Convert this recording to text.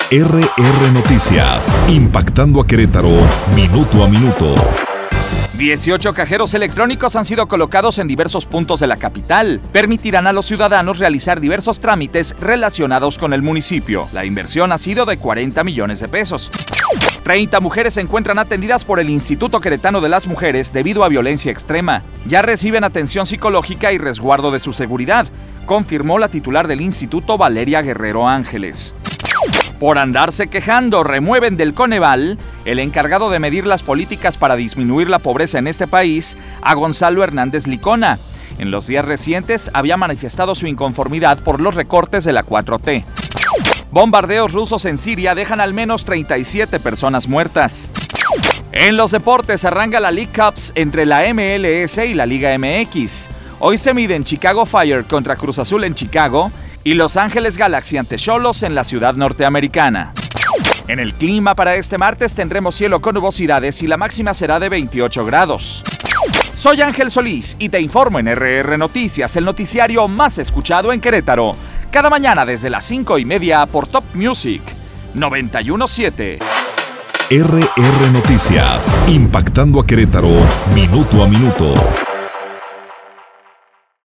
RR Noticias, impactando a Querétaro, minuto a minuto. 18 cajeros electrónicos han sido colocados en diversos puntos de la capital. Permitirán a los ciudadanos realizar diversos trámites relacionados con el municipio. La inversión ha sido de 40 millones de pesos. 30 mujeres se encuentran atendidas por el Instituto Queretano de las Mujeres debido a violencia extrema. Ya reciben atención psicológica y resguardo de su seguridad, confirmó la titular del instituto, Valeria Guerrero Ángeles. Por andarse quejando, remueven del Coneval, el encargado de medir las políticas para disminuir la pobreza en este país, a Gonzalo Hernández Licona. En los días recientes había manifestado su inconformidad por los recortes de la 4T. Bombardeos rusos en Siria dejan al menos 37 personas muertas. En los deportes arranca la League Cups entre la MLS y la Liga MX. Hoy se miden Chicago Fire contra Cruz Azul en Chicago y Los Ángeles Galaxy ante Xolos en la ciudad norteamericana. En el clima para este martes tendremos cielo con nubosidades y la máxima será de 28 grados. Soy Ángel Solís y te informo en RR Noticias, el noticiario más escuchado en Querétaro. Cada mañana desde las 5:30 por Top Music 91.7. RR Noticias, impactando a Querétaro, minuto a minuto.